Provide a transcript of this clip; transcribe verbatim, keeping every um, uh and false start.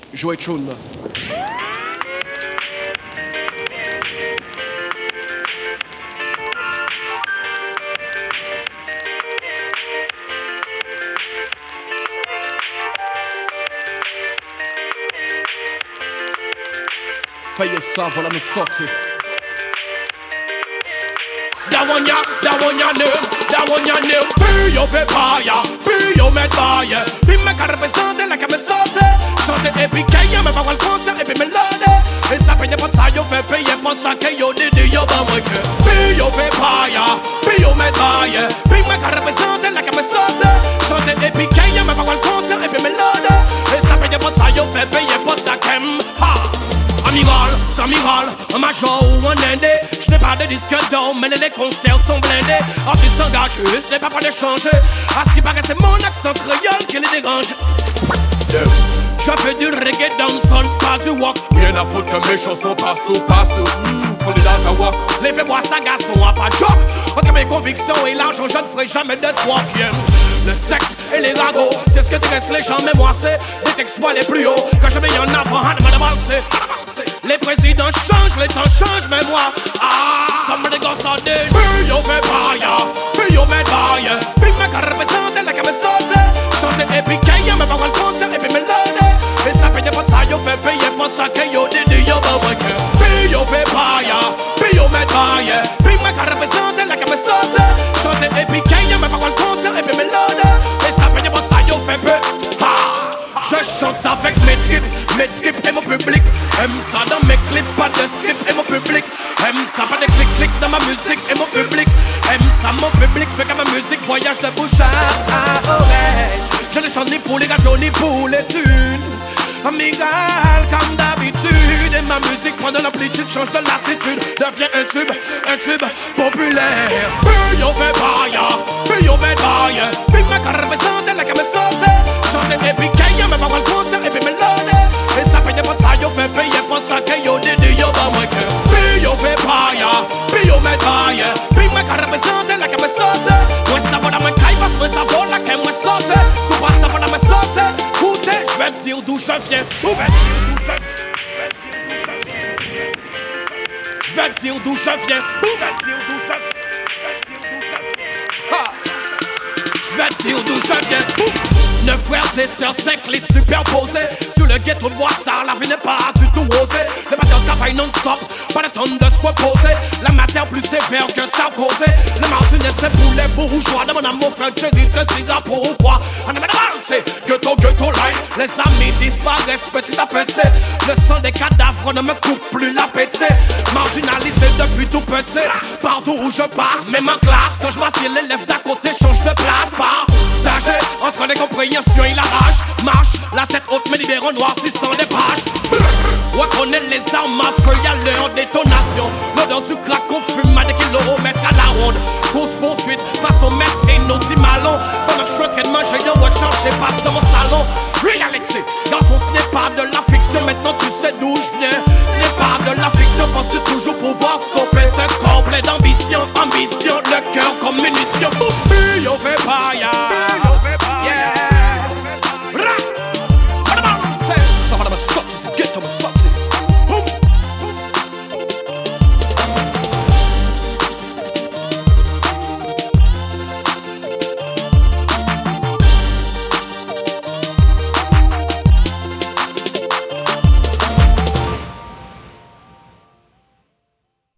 Jouer tune. Fais ça, voilà me sortir. That one ya, that one ya name, that one ya name. Puis yo fait paille, puis yo met paille. Puis me qu'à représenter la qu'à me sortir. Chanter et puis qu'il y a me pas le concert et puis me l'aider. Et ça paye pas ça, yo fait payer pas ça que yo didi yo pas moi que. Puis yo fait paille, puis yo met paille. Puis me qu'à représenter la qu'à me sortir. Chanter et puis qu'il y a me pas le concert et puis me l'aider. Et ça paye pas ça, yo fait payer pas ça que. Ha! Amiral, c'est amiral, un major ou un indé. Je n'ai pas de disque d'or, mais les concerts sont blindés. Artiste engagé, ce n'est pas prêt de changer. À ce qui paraît, c'est mon accent créole qui les dérange. Yeah. Je fais du reggae dancehall, pas du walk. Rien à foutre que mes chansons passent ou passent. Faut les dans un walk. Les faits bois sa garçon à pas de joke. Entre mes convictions et l'argent, je ne ferai jamais de trois qui aiment le sexe et les ragots. C'est ce que intéresse les gens, mais moi c'est des textes les plus hauts. Quand je mets en avant, à demain d'avancer. Les présidents changent, les temps changent, mais moi, ah, some of the ghosts are dead. Puis yo fait paille, puis yo met paille. Puis me qu'à représenter la qu'à me sortir. Chanter et puis qu'il y a me pas le concert et puis me l'aider. Et ça paye pas ça, yo fait payer pas ça que yo didi yo pas moi que. Puis yo fait paille, puis yo met paille. Puis me qu'à représenter la qu'à me sortir. Chanter et puis qu'il y a me pas le concert et puis me l'aider. Et ça paye pas ça, yo fait peu. Ha! Je chante avec mes tripes, mes tripes et mon public. Aime ça dans mes clips, pas de script et mon public. Aime ça, pas de clic-clic dans ma musique et mon public. Aime ça, mon public fait que ma musique voyage de bouche à oreille. Je ne chante ni pour les gâteaux ni pour les thunes. Amiral comme d'habitude. Et ma musique prend de l'amplitude, change de l'attitude. Devient un tube, un tube populaire. Puis on fait paille, puis on met paille. Puis ma carrière représente la qu'à me sortir. Chanter et puis qu'il y a me pas le concert et puis me l'aider. Et ça paye pas ça, yo fait payer pas ça que yo didi yo pas moi que. Puis yo fait paille, puis yo met paille. Puis ma carrière représente la qu'à me sortir. Moi ça va dans ma caille parce que ça va la qu'à me sortir. Sous pas ça va dans ma sortir. Écoutez, je vais te dire d'où je viens. Je vais te dire d'où je viens. Je vais te dire d'où je viens. Neuf frères et sœurs, cinq les superposés. Sur le ghetto de Boissard, la vie n'est pas du tout rosée. Le matin travaille non-stop, pas le temps de se reposer. La matière plus sévère que ça causé. Le martinet c'est pour les bourgeois. Demande à mon frère Jerry que tu gars pour ou quoi. On a c'est ghetto, ghetto life. Les amis disparaissent petit à petit. Le sang des cadavres ne me coupe plus l'appétit. Marginalisé depuis tout petit. Partout où je passe, même en classe. Quand je m'assieds, l'élève d'à côté change de place. Partagé entre les compréhensions et la rage. Marche, la tête haute, mais libérons noircissant des pages. Ouais, connaît les armes à feu, y'a leur détonation. L'odeur du crack qu'on fume à des kilomètres à la ronde. Course poursuite, façon messe